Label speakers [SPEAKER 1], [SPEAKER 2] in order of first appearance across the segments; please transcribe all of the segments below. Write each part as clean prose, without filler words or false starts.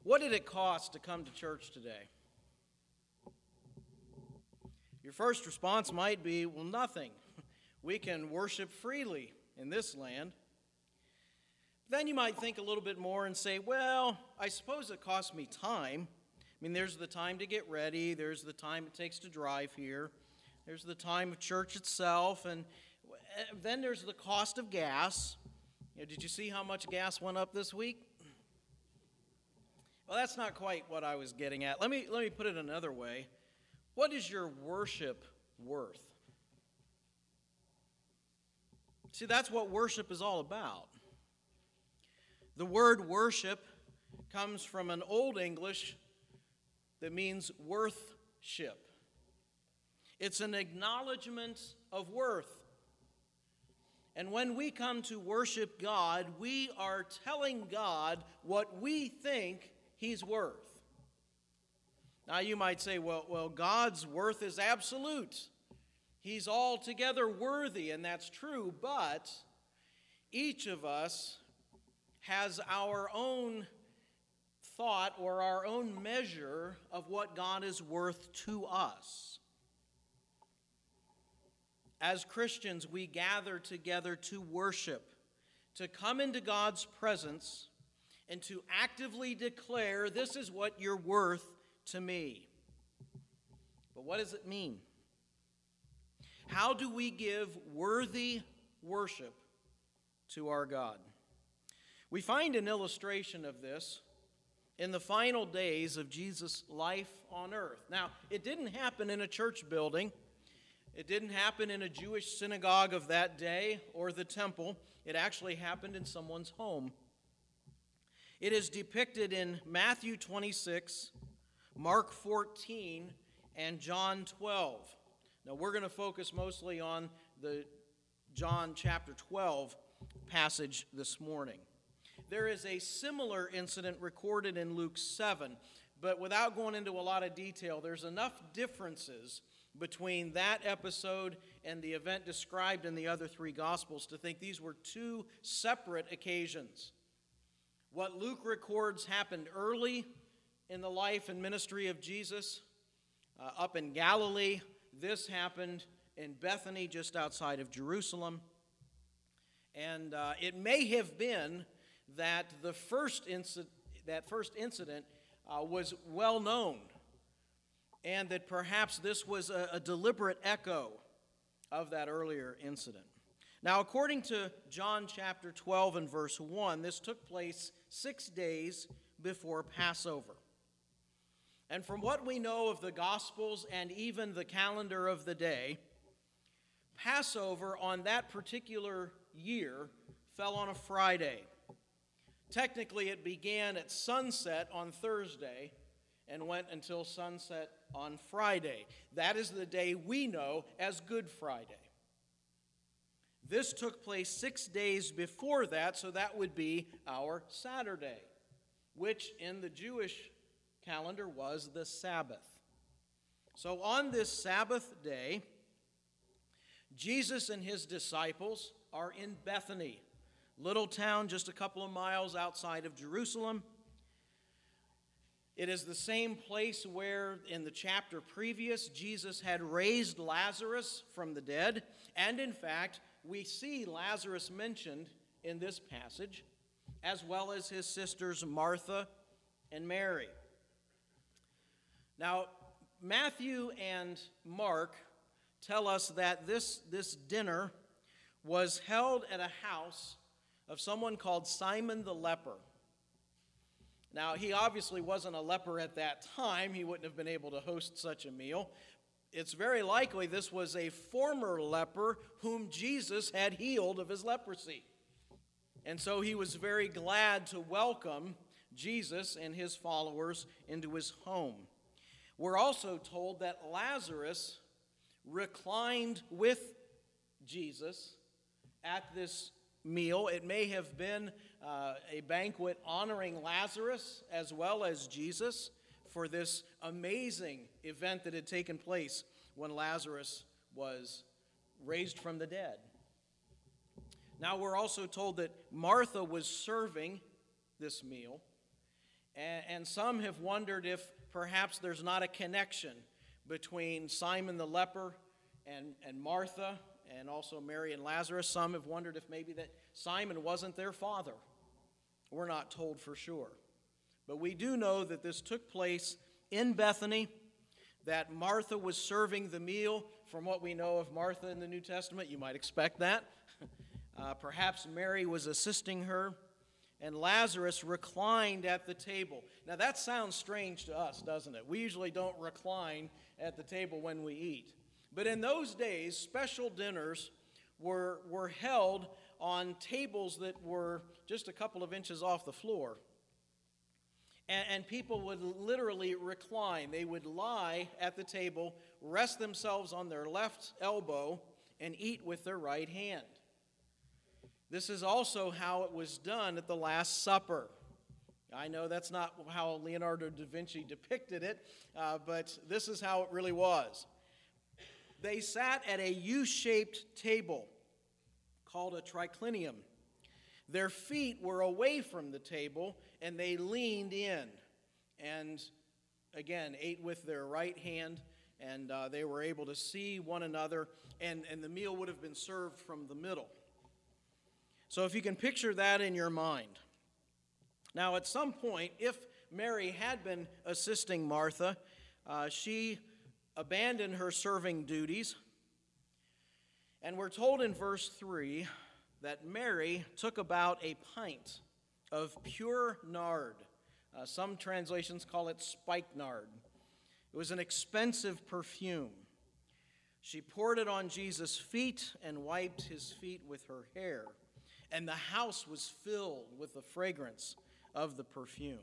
[SPEAKER 1] What did it cost to come to church today? Your first response might be, well, nothing. We can worship freely in this land. Then you might think a little bit more and say, well, I suppose it cost me time. I mean, there's the time to get ready. There's the time it takes to drive here. There's the time of church itself. And then there's the cost of gas. Did you see how much gas went up this week? Well, that's not quite what I was getting at. Let me put it another way. What is your worship worth? See, that's what worship is all about. The word worship comes from an Old English that means worthship. It's an acknowledgement of worth. And when we come to worship God, we are telling God what we think He's worth. Now you might say, well, God's worth is absolute. He's altogether worthy, and that's true, but each of us has our own thought or our own measure of what God is worth to us. As Christians, we gather together to worship, to come into God's presence, and to actively declare, this is what you're worth to me. But what does it mean? How do we give worthy worship to our God? We find an illustration of this in the final days of Jesus' life on earth. Now, it didn't happen in a church building. It didn't happen in a Jewish synagogue of that day or the temple. It actually happened in someone's home. It is depicted in Matthew 26, Mark 14, and John 12. Now, we're going to focus mostly on the John chapter 12 passage this morning. There is a similar incident recorded in Luke 7, but without going into a lot of detail, there's enough differences between that episode and the event described in the other three Gospels to think these were two separate occasions. What Luke records happened early in the life and ministry of Jesus up in Galilee. This happened in Bethany, just outside of Jerusalem. And it may have been that the first incident was well known, and that perhaps this was a deliberate echo of that earlier incident. Now, according to John chapter 12 and verse 1, this took place 6 days before Passover. And from what we know of the Gospels and even the calendar of the day, Passover on that particular year fell on a Friday. Technically, it began at sunset on Thursday and went until sunset on Friday. That is the day we know as Good Friday. This took place 6 days before that, so that would be our Saturday, which in the Jewish calendar was the Sabbath. So on this Sabbath day, Jesus and his disciples are in Bethany, little town just a couple of miles outside of Jerusalem. It is the same place where in the chapter previous Jesus had raised Lazarus from the dead, and in fact we see Lazarus mentioned in this passage, as well as his sisters Martha and Mary. Now, Matthew and Mark tell us that this dinner was held at a house of someone called Simon the leper. Now, he obviously wasn't a leper at that time. He wouldn't have been able to host such a meal. It's very likely this was a former leper whom Jesus had healed of his leprosy. And so he was very glad to welcome Jesus and his followers into his home. We're also told that Lazarus reclined with Jesus at this meal. It may have been a banquet honoring Lazarus as well as Jesus for this amazing event that had taken place when Lazarus was raised from the dead. Now we're also told that Martha was serving this meal, And some have wondered if perhaps there's not a connection between Simon the leper and Martha, and also Mary and Lazarus. Some have wondered if maybe that Simon wasn't their father. We're not told for sure. But we do know that this took place in Bethany, that Martha was serving the meal. From what we know of Martha in the New Testament, you might expect that. Perhaps Mary was assisting her, and Lazarus reclined at the table. Now that sounds strange to us, doesn't it? We usually don't recline at the table when we eat. But in those days, special dinners were held on tables that were just a couple of inches off the floor. And people would literally recline. They would lie at the table, rest themselves on their left elbow, and eat with their right hand. This is also how it was done at the Last Supper. I know that's not how Leonardo da Vinci depicted it, but this is how it really was. They sat at a U-shaped table called a triclinium. Their feet were away from the table, and they leaned in and, again, ate with their right hand, and they were able to see one another, and the meal would have been served from the middle. So if you can picture that in your mind. Now, at some point, if Mary had been assisting Martha, she abandoned her serving duties, and we're told in verse 3 that Mary took about a pint of pure nard. Some translations call it spikenard. It was an expensive perfume. She poured it on Jesus' feet and wiped his feet with her hair, and the house was filled with the fragrance of the perfume.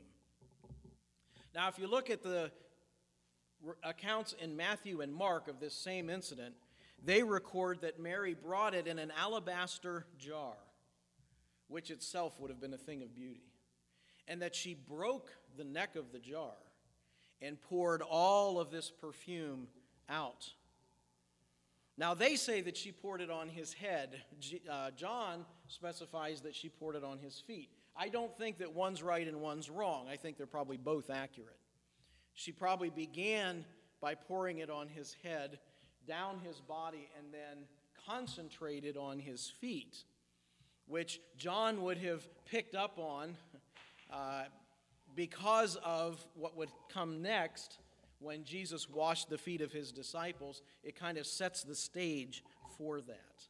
[SPEAKER 1] Now, if you look at the accounts in Matthew and Mark of this same incident, they record that Mary brought it in an alabaster jar, which itself would have been a thing of beauty, and that she broke the neck of the jar and poured all of this perfume out. Now, they say that she poured it on his head. John specifies that she poured it on his feet. I don't think that one's right and one's wrong. I think they're probably both accurate. She probably began by pouring it on his head, down his body, and then concentrated on his feet, which John would have picked up on because of what would come next when Jesus washed the feet of his disciples. It kind of sets the stage for that.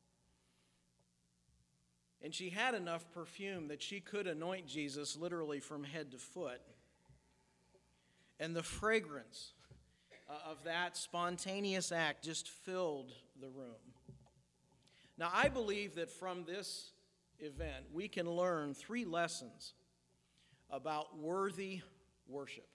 [SPEAKER 1] And she had enough perfume that she could anoint Jesus literally from head to foot. And the fragrance of that spontaneous act just filled the room. Now, I believe that from this event, we can learn 3 lessons about worthy worship.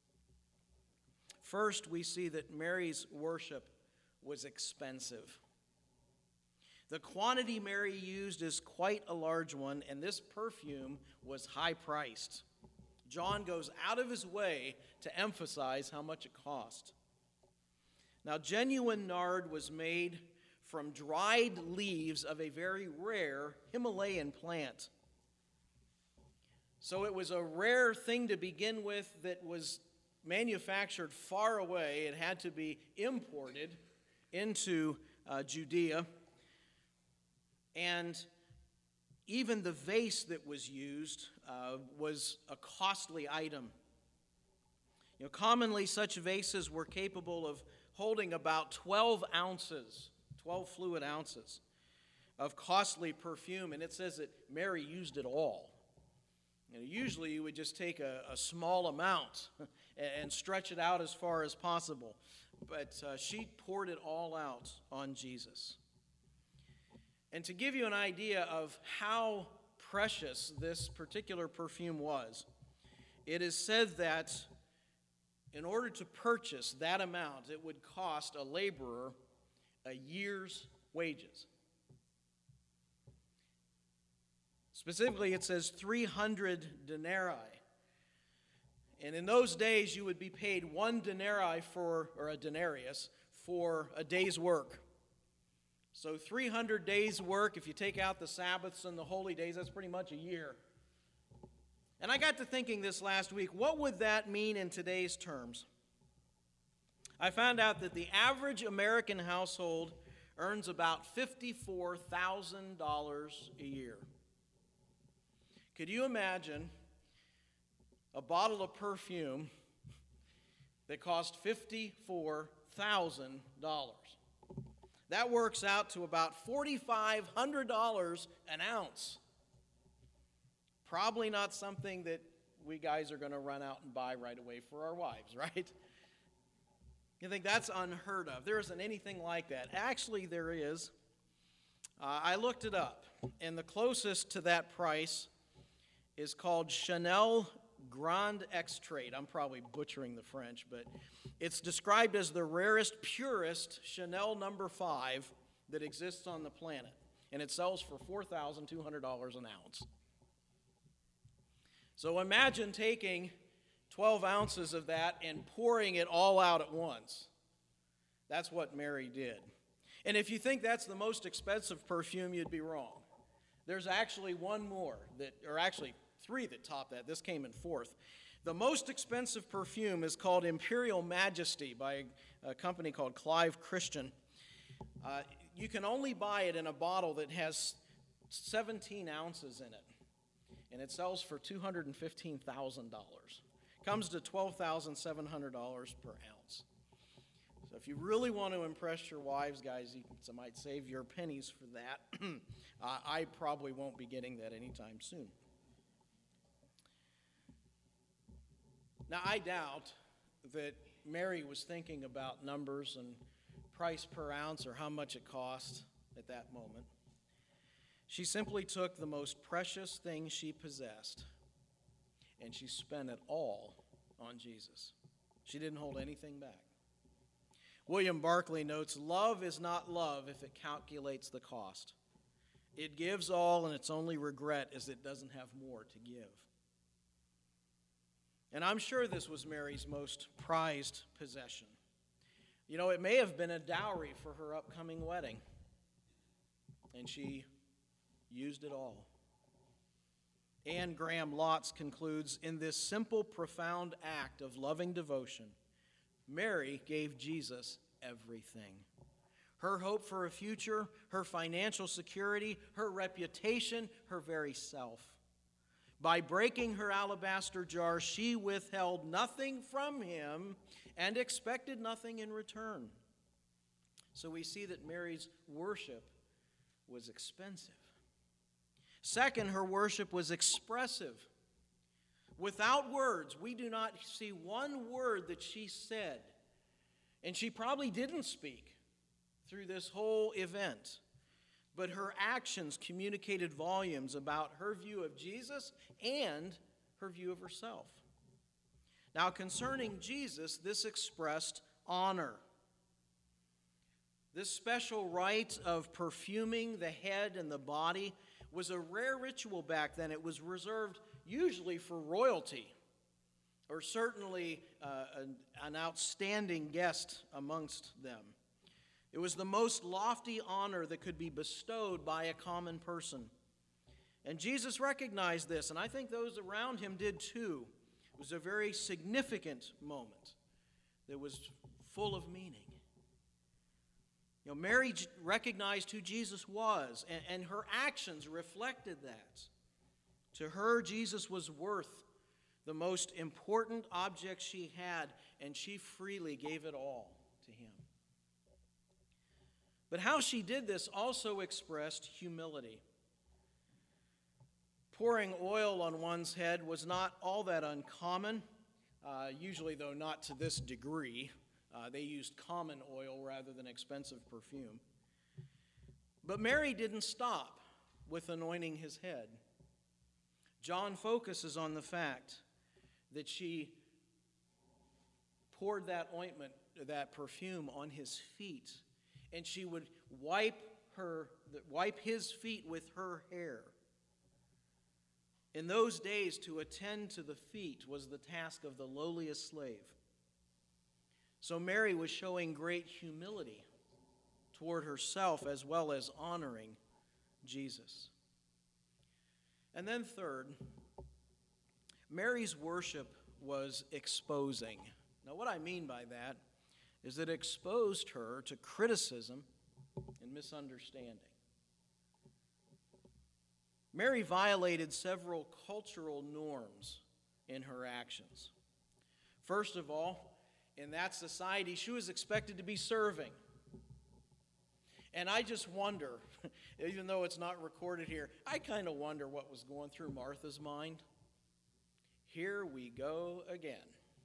[SPEAKER 1] First, we see that Mary's worship was expensive. The quantity Mary used is quite a large one, and this perfume was high-priced. John goes out of his way to emphasize how much it cost. Now, genuine nard was made from dried leaves of a very rare Himalayan plant. So it was a rare thing to begin with that was manufactured far away. It had to be imported into Judea. And even the vase that was used was a costly item. Commonly such vases were capable of holding about 12 fluid ounces of costly perfume, and it says that Mary used it all. Usually you would just take a small amount and stretch it out as far as possible, but she poured it all out on Jesus. And to give you an idea of how precious this particular perfume was, it is said that in order to purchase that amount, it would cost a laborer a year's wages. Specifically, it says 300 denarii. And in those days, you would be paid 1 denarius for a day's work. So 300 days' work, if you take out the Sabbaths and the holy days, that's pretty much a year. And I got to thinking this last week, what would that mean in today's terms? I found out that the average American household earns about $54,000 a year. Could you imagine a bottle of perfume that cost $54,000? That works out to about $4,500 an ounce. Probably not something that we guys are going to run out and buy right away for our wives, right? You think that's unheard of. There isn't anything like that. Actually, there is. I looked it up, and the closest to that price is called Chanel Grand Extrait. I'm probably butchering the French, but it's described as the rarest, purest Chanel No. 5 that exists on the planet, and it sells for $4,200 an ounce. So imagine taking 12 ounces of that and pouring it all out at once. That's what Mary did. And if you think that's the most expensive perfume, you'd be wrong. There's actually one more, actually three that top that. This came in fourth. The most expensive perfume is called Imperial Majesty by a company called Clive Christian. You can only buy it in a bottle that has 17 ounces in it. And it sells for $215,000. Comes to $12,700 per ounce. So if you really want to impress your wives, guys, you might save your pennies for that. I probably won't be getting that anytime soon. Now, I doubt that Mary was thinking about numbers and price per ounce or how much it cost at that moment. She simply took the most precious thing she possessed and she spent it all on Jesus. She didn't hold anything back. William Barclay notes, love is not love if it calculates the cost. It gives all, and its only regret is it doesn't have more to give. And I'm sure this was Mary's most prized possession. You know, it may have been a dowry for her upcoming wedding. And she used it all. Anne Graham Lotz concludes, in this simple, profound act of loving devotion, Mary gave Jesus everything. Her hope for a future, her financial security, her reputation, her very self. By breaking her alabaster jar, she withheld nothing from him and expected nothing in return. So we see that Mary's worship was expensive. Second, her worship was expressive. Without words, we do not see one word that she said. And she probably didn't speak through this whole event. But her actions communicated volumes about her view of Jesus and her view of herself. Now, concerning Jesus, this expressed honor. This special rite of perfuming the head and the body was a rare ritual back then. It was reserved usually for royalty, or certainly an outstanding guest amongst them. It was the most lofty honor that could be bestowed by a common person. And Jesus recognized this, and I think those around him did too. It was a very significant moment that was full of meaning. You know, Mary recognized who Jesus was, and her actions reflected that. To her, Jesus was worth the most important object she had, and she freely gave it all to him. But how she did this also expressed humility. Pouring oil on one's head was not all that uncommon, usually, though, not to this degree. They used common oil rather than expensive perfume. But Mary didn't stop with anointing his head. John focuses on the fact that she poured that ointment, that perfume, on his feet, and she would wipe his feet with her hair. In those days, to attend to the feet was the task of the lowliest slave. So Mary was showing great humility toward herself as well as honoring Jesus. And then third, Mary's worship was exposing. Now, what I mean by that is it exposed her to criticism and misunderstanding. Mary violated several cultural norms in her actions. First of all, in that society, she was expected to be serving. And I just wonder, even though it's not recorded here, I kind of wonder what was going through Martha's mind. Here we go again.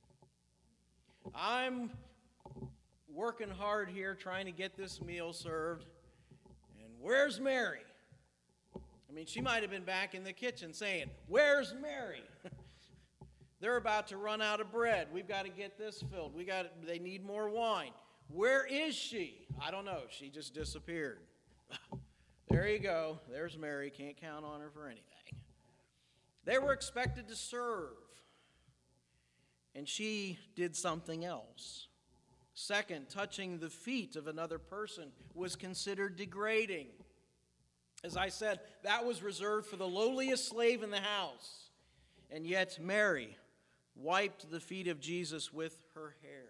[SPEAKER 1] I'm working hard here trying to get this meal served, and where's Mary? I mean, she might have been back in the kitchen saying, "Where's Mary?" They're about to run out of bread. We've got to get this filled. They need more wine. Where is she? I don't know. She just disappeared. There you go. There's Mary. Can't count on her for anything. They were expected to serve, and she did something else. Second, touching the feet of another person was considered degrading. As I said, that was reserved for the lowliest slave in the house. And yet Mary wiped the feet of Jesus with her hair.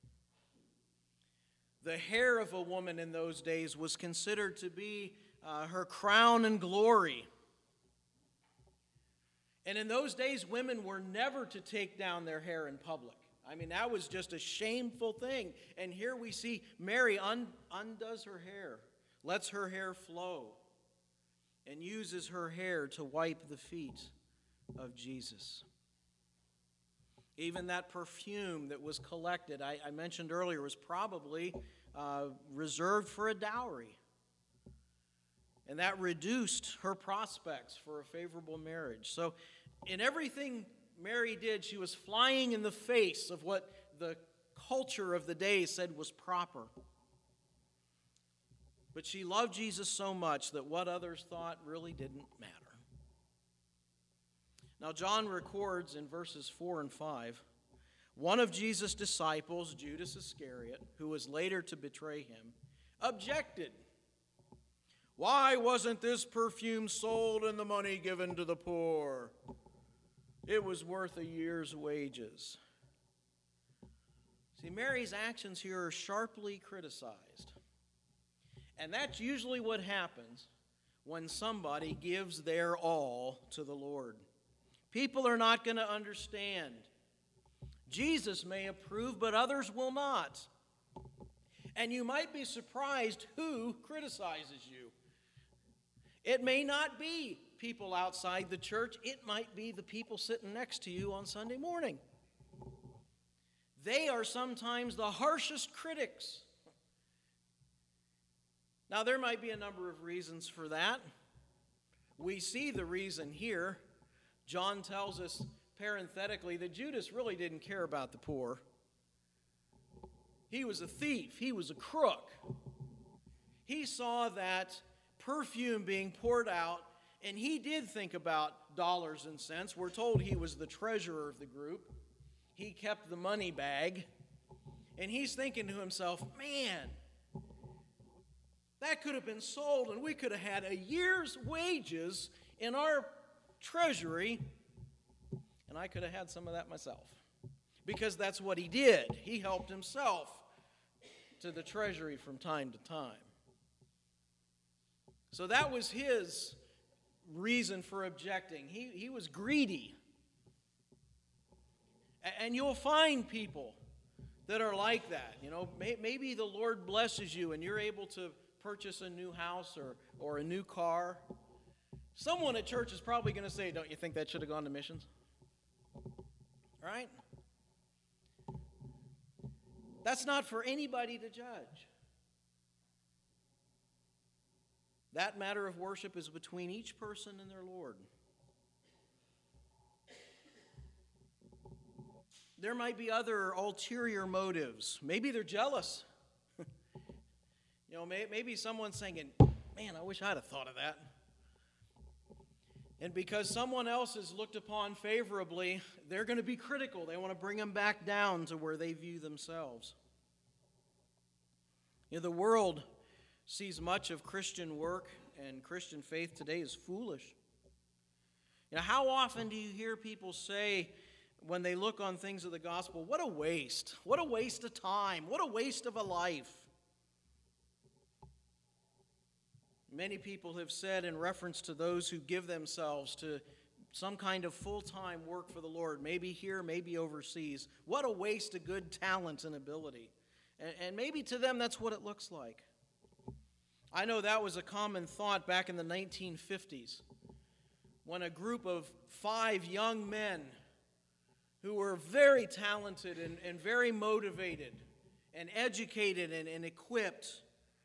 [SPEAKER 1] The hair of a woman in those days was considered to be her crown and glory. And in those days, women were never to take down their hair in public. I mean, that was just a shameful thing. And here we see Mary undoes her hair, lets her hair flow, and uses her hair to wipe the feet of Jesus. Even that perfume that was collected, I mentioned earlier, was probably reserved for a dowry. And that reduced her prospects for a favorable marriage. So in everything Mary did, she was flying in the face of what the culture of the day said was proper. But she loved Jesus so much that what others thought really didn't matter. Now, John records in verses 4 and 5, one of Jesus' disciples, Judas Iscariot, who was later to betray him, objected. Why wasn't this perfume sold and the money given to the poor? It was worth a year's wages. See, Mary's actions here are sharply criticized. And that's usually what happens when somebody gives their all to the Lord. People are not going to understand. Jesus may approve, but others will not. And you might be surprised who criticizes you. It may not be people outside the church. It might be the people sitting next to you on Sunday morning. They are sometimes the harshest critics. Now, there might be a number of reasons for that. We see the reason here. John tells us parenthetically that Judas really didn't care about the poor. He was a thief. He was a crook. He saw that perfume being poured out, and he did think about dollars and cents. We're told he was the treasurer of the group. He kept the money bag, and he's thinking to himself, man, that could have been sold, and we could have had a year's wages in our treasury, and I could have had some of that myself. Because that's what he did. He helped himself to the treasury from time to time. So that was his reason for objecting. He was greedy. And you'll find people that are like that. You know, maybe the Lord blesses you and you're able to purchase a new house or a new car. Someone at church is probably going to say, don't you think that should have gone to missions? Right? That's not for anybody to judge. That matter of worship is between each person and their Lord. There might be other ulterior motives. Maybe they're jealous. Maybe someone's thinking, man, I wish I'd have thought of that. And because someone else is looked upon favorably, they're going to be critical. They want to bring them back down to where they view themselves. The world sees much of Christian work and Christian faith today as foolish. How often do you hear people say when they look on things of the gospel, what a waste of time, what a waste of a life? Many people have said in reference to those who give themselves to some kind of full-time work for the Lord, maybe here, maybe overseas, what a waste of good talent and ability. And maybe to them that's what it looks like. I know that was a common thought back in the 1950s when a group of 5 young men who were very talented and very motivated and educated and equipped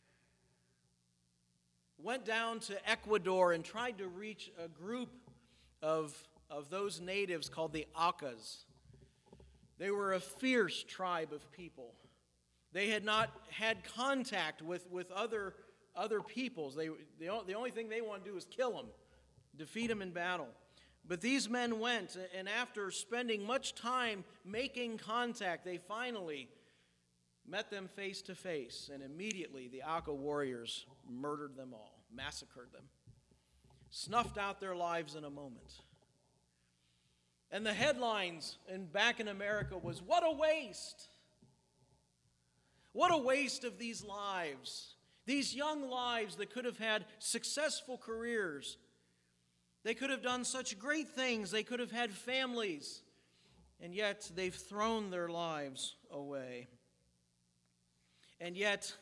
[SPEAKER 1] went down to Ecuador and tried to reach a group of those natives called the Aucas. They were a fierce tribe of people. They had not had contact with other peoples. The only thing they wanted to do was kill them, defeat them in battle. But these men went, and after spending much time making contact, they finally met them face to face, and immediately the Auca warriors murdered them all, massacred them, snuffed out their lives in a moment. And the headlines back in America was, what a waste! What a waste of these lives, these young lives that could have had successful careers. They could have done such great things. They could have had families, and yet they've thrown their lives away. And yet,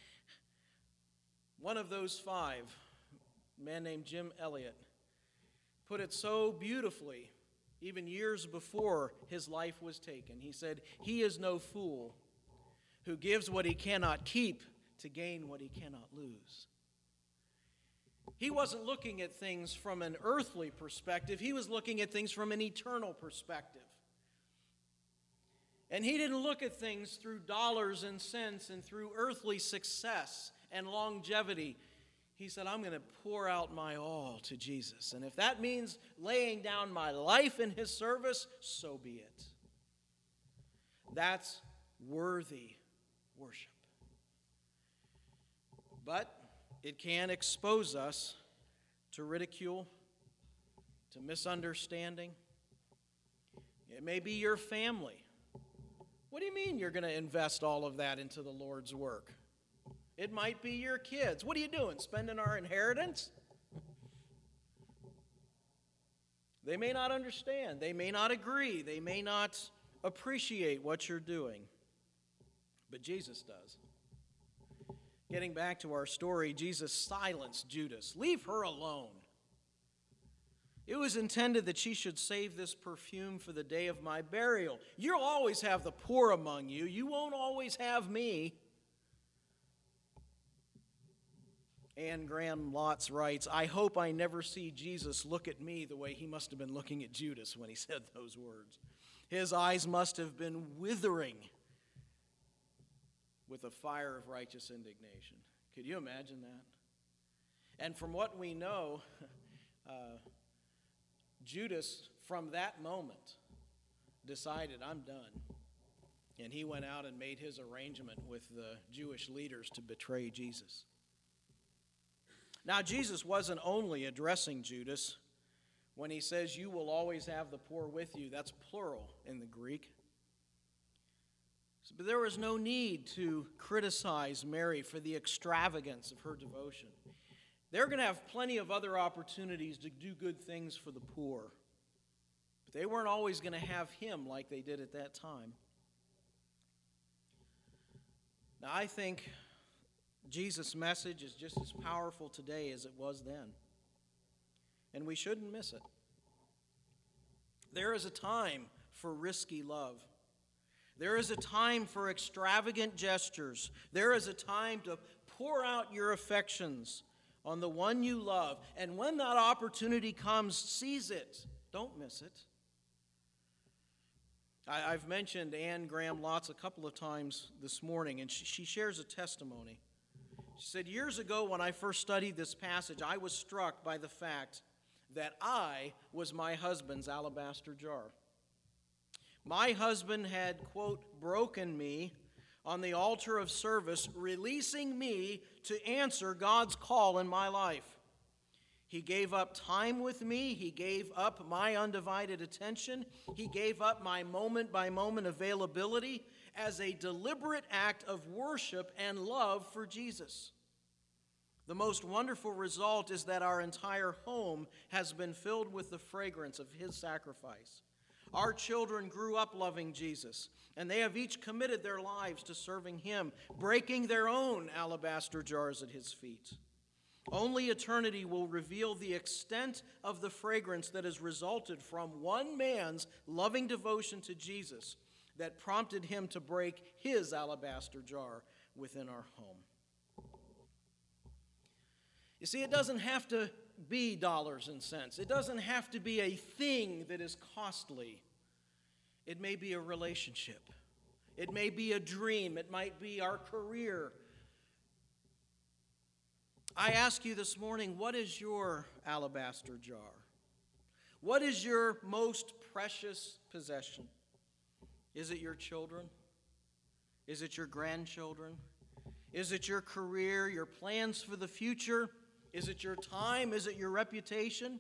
[SPEAKER 1] one of those 5, a man named Jim Elliot, put it so beautifully, even years before his life was taken. He said, "He is no fool who gives what he cannot keep to gain what he cannot lose." He wasn't looking at things from an earthly perspective. He was looking at things from an eternal perspective. And he didn't look at things through dollars and cents and through earthly success and longevity. He said, I'm going to pour out my all to Jesus. And if that means laying down my life in his service, so be it. That's worthy worship. But it can expose us to ridicule, to misunderstanding. It may be your family. What do you mean you're going to invest all of that into the Lord's work? It might be your kids. What are you doing, spending our inheritance? They may not understand. They may not agree. They may not appreciate what you're doing. But Jesus does. Getting back to our story, Jesus silenced Judas. Leave her alone. It was intended that she should save this perfume for the day of my burial. You'll always have the poor among you. You won't always have me. Anne Graham Lotz writes, I hope I never see Jesus look at me the way he must have been looking at Judas when he said those words. His eyes must have been withering with a fire of righteous indignation. Could you imagine that? And from what we know, Judas, from that moment, decided, I'm done. And he went out and made his arrangement with the Jewish leaders to betray Jesus. Now, Jesus wasn't only addressing Judas when he says, you will always have the poor with you. That's plural in the Greek. But there was no need to criticize Mary for the extravagance of her devotion. They're going to have plenty of other opportunities to do good things for the poor. But they weren't always going to have him like they did at that time. Now, I think Jesus' message is just as powerful today as it was then. And we shouldn't miss it. There is a time for risky love. There is a time for extravagant gestures. There is a time to pour out your affections on the one you love. And when that opportunity comes, seize it. Don't miss it. I've mentioned Anne Graham Lotz a couple of times this morning, and she shares a testimony. She said, years ago when I first studied this passage, I was struck by the fact that I was my husband's alabaster jar. My husband had, quote, broken me on the altar of service, releasing me to answer God's call in my life. He gave up time with me. He gave up my undivided attention. He gave up my moment-by-moment availability as a deliberate act of worship and love for Jesus. The most wonderful result is that our entire home has been filled with the fragrance of his sacrifice. Our children grew up loving Jesus, and they have each committed their lives to serving him, breaking their own alabaster jars at his feet. Only eternity will reveal the extent of the fragrance that has resulted from one man's loving devotion to Jesus that prompted him to break his alabaster jar within our home. You see, it doesn't have to be dollars and cents. It doesn't have to be a thing that is costly. It may be a relationship. It may be a dream. It might be our career. I ask you this morning, what is your alabaster jar? What is your most precious possession? Is it your children? Is it your grandchildren? Is it your career, your plans for the future? Is it your time? Is it your reputation?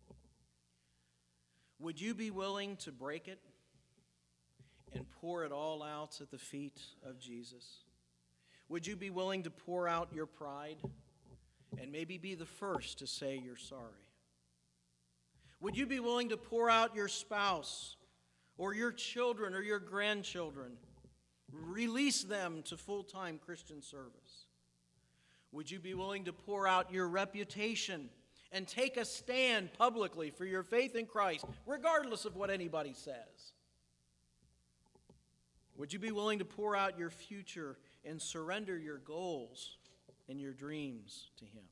[SPEAKER 1] Would you be willing to break it and pour it all out at the feet of Jesus? Would you be willing to pour out your pride and maybe be the first to say you're sorry? Would you be willing to pour out your spouse or your children or your grandchildren? Release them to full-time Christian service. Would you be willing to pour out your reputation and take a stand publicly for your faith in Christ, regardless of what anybody says? Would you be willing to pour out your future and surrender your goals and your dreams to him?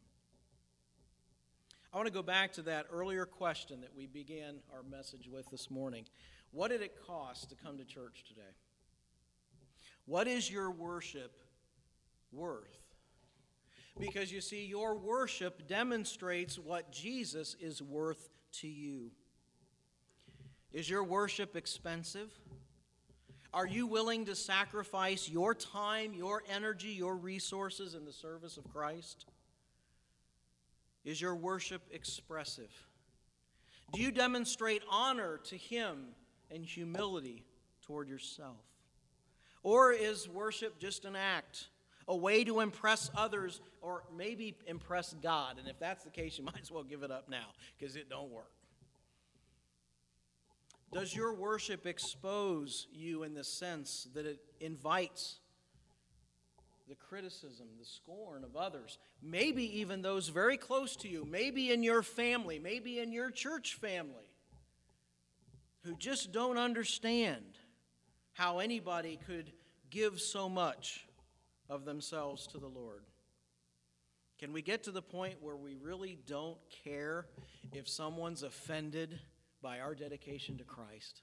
[SPEAKER 1] I want to go back to that earlier question that we began our message with this morning. What did it cost to come to church today? What is your worship worth? Because you see, your worship demonstrates what Jesus is worth to you. Is your worship expensive? Are you willing to sacrifice your time, your energy, your resources in the service of Christ? Is your worship expressive? Do you demonstrate honor to him and humility toward yourself? Or is worship just an act, a way to impress others or maybe impress God? And if that's the case, you might as well give it up now because it don't work. Does your worship expose you in the sense that it invites the criticism, the scorn of others, maybe even those very close to you, maybe in your family, maybe in your church family, who just don't understand how anybody could give so much of themselves to the Lord? Can we get to the point where we really don't care if someone's offended by our dedication to Christ?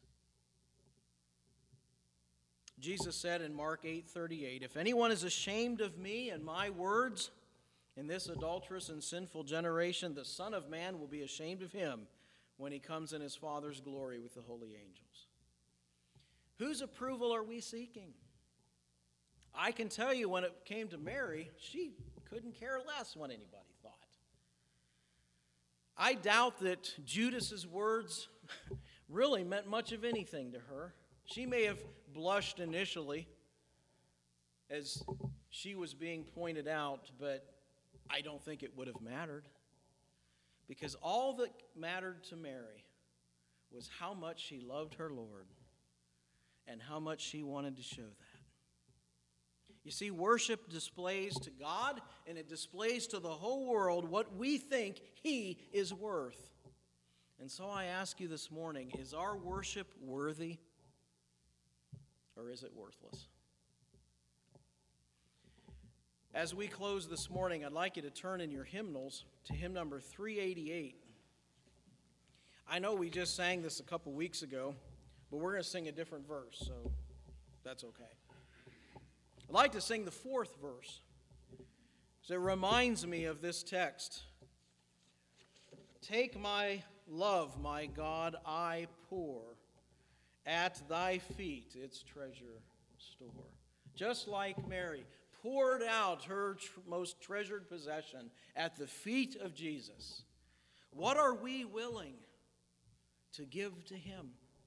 [SPEAKER 1] Jesus said in Mark 8:38, "If anyone is ashamed of me and my words in this adulterous and sinful generation, the Son of Man will be ashamed of him when he comes in his Father's glory with the holy angels." Whose approval are we seeking? I can tell you when it came to Mary, she couldn't care less what anybody thought. I doubt that Judas's words really meant much of anything to her. She may have blushed initially as she was being pointed out, but I don't think it would have mattered. Because all that mattered to Mary was how much she loved her Lord and how much she wanted to show that. You see, worship displays to God and it displays to the whole world what we think he is worth. And so I ask you this morning, is our worship worthy or is it worthless? As we close this morning, I'd like you to turn in your hymnals to hymn number 388. I know we just sang this a couple weeks ago, but we're going to sing a different verse, so that's okay. I'd like to sing the fourth verse, because it reminds me of this text. "Take my love, my God, I pour at thy feet its treasure store." Just like Mary poured out her most treasured possession at the feet of Jesus, What are we willing to give to Him?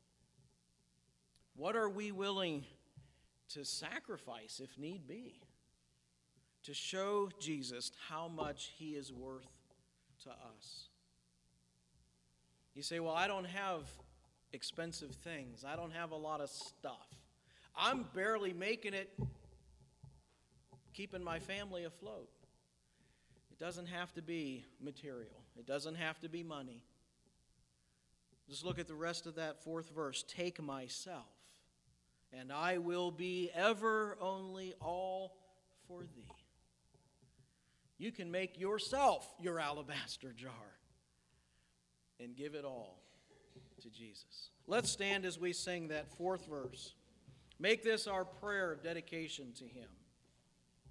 [SPEAKER 1] What are we willing to sacrifice, if need be, to show Jesus how much He is worth to us? You say, well, I don't have expensive things. I don't have a lot of stuff. I'm barely making it, keeping my family afloat. It doesn't have to be material. It doesn't have to be money. Just look at the rest of that fourth verse. Take myself, and I will be ever only all for thee. You can make yourself your alabaster jar and give it all to Jesus. Let's stand as we sing that fourth verse. Make this our prayer of dedication to Him.